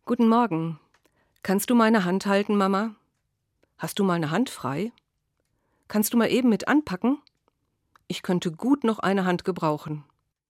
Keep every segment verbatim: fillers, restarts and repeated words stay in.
Guten Morgen. Kannst du meine Hand halten, Mama? Hast du mal eine Hand frei? Kannst du mal eben mit anpacken? Ich könnte gut noch eine Hand gebrauchen.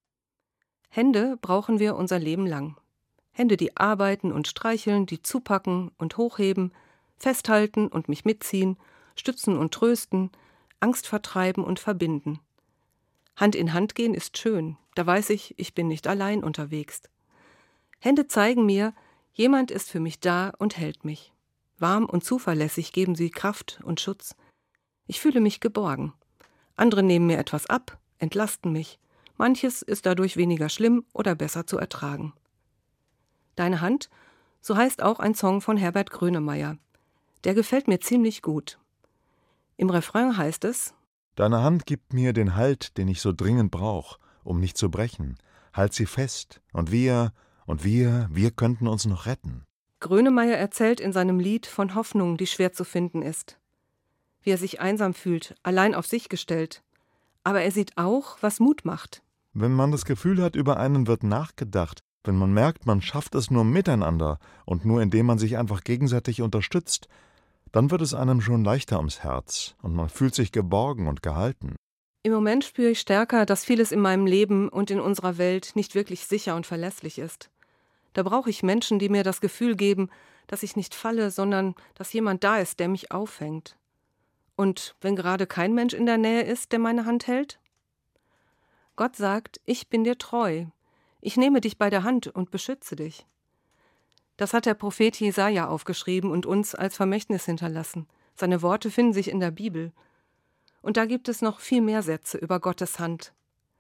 Hände brauchen wir unser Leben lang. Hände, die arbeiten und streicheln, die zupacken und hochheben, festhalten und mich mitziehen, stützen und trösten, Angst vertreiben und verbinden. Hand in Hand gehen ist schön, da weiß ich, ich bin nicht allein unterwegs. Hände zeigen mir, jemand ist für mich da und hält mich. Warm und zuverlässig geben sie Kraft und Schutz. Ich fühle mich geborgen. Andere nehmen mir etwas ab, entlasten mich. Manches ist dadurch weniger schlimm oder besser zu ertragen. Deine Hand, so heißt auch ein Song von Herbert Grönemeyer. Der gefällt mir ziemlich gut. Im Refrain heißt es: Deine Hand gibt mir den Halt, den ich so dringend brauch, um nicht zu brechen. Halt sie fest, und wir, und wir, wir könnten uns noch retten. Grönemeyer erzählt in seinem Lied von Hoffnung, die schwer zu finden ist. Wie er sich einsam fühlt, allein auf sich gestellt. Aber er sieht auch, was Mut macht. Wenn man das Gefühl hat, über einen wird nachgedacht, wenn man merkt, man schafft es nur miteinander und nur indem man sich einfach gegenseitig unterstützt, dann wird es einem schon leichter ums Herz und man fühlt sich geborgen und gehalten. Im Moment spüre ich stärker, dass vieles in meinem Leben und in unserer Welt nicht wirklich sicher und verlässlich ist. Da brauche ich Menschen, die mir das Gefühl geben, dass ich nicht falle, sondern dass jemand da ist, der mich auffängt. Und wenn gerade kein Mensch in der Nähe ist, der meine Hand hält? Gott sagt, ich bin dir treu. Ich nehme dich bei der Hand und beschütze dich. Das hat der Prophet Jesaja aufgeschrieben und uns als Vermächtnis hinterlassen. Seine Worte finden sich in der Bibel. Und da gibt es noch viel mehr Sätze über Gottes Hand.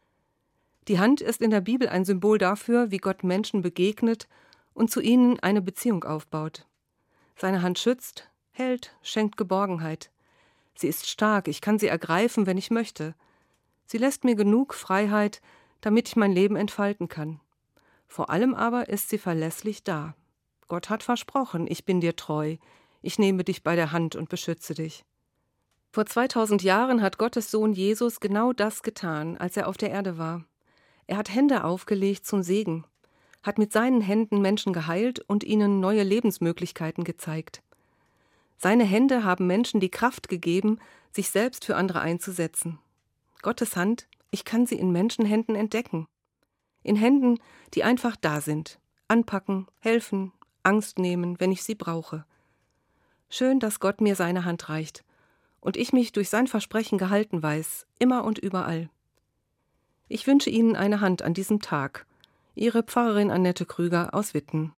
Die Hand ist in der Bibel ein Symbol dafür, wie Gott Menschen begegnet und zu ihnen eine Beziehung aufbaut. Seine Hand schützt, hält, schenkt Geborgenheit. Sie ist stark, ich kann sie ergreifen, wenn ich möchte. Sie lässt mir genug Freiheit, damit ich mein Leben entfalten kann. Vor allem aber ist sie verlässlich da. Gott hat versprochen, ich bin dir treu, ich nehme dich bei der Hand und beschütze dich. Vor zweitausend Jahren hat Gottes Sohn Jesus genau das getan, als er auf der Erde war. Er hat Hände aufgelegt zum Segen, hat mit seinen Händen Menschen geheilt und ihnen neue Lebensmöglichkeiten gezeigt. Seine Hände haben Menschen die Kraft gegeben, sich selbst für andere einzusetzen. Gottes Hand, ich kann sie in Menschenhänden entdecken. In Händen, die einfach da sind, anpacken, helfen, Angst nehmen, wenn ich sie brauche. Schön, dass Gott mir seine Hand reicht und ich mich durch sein Versprechen gehalten weiß, immer und überall. Ich wünsche Ihnen eine Hand an diesem Tag. Ihre Pfarrerin Annette Krüger aus Witten.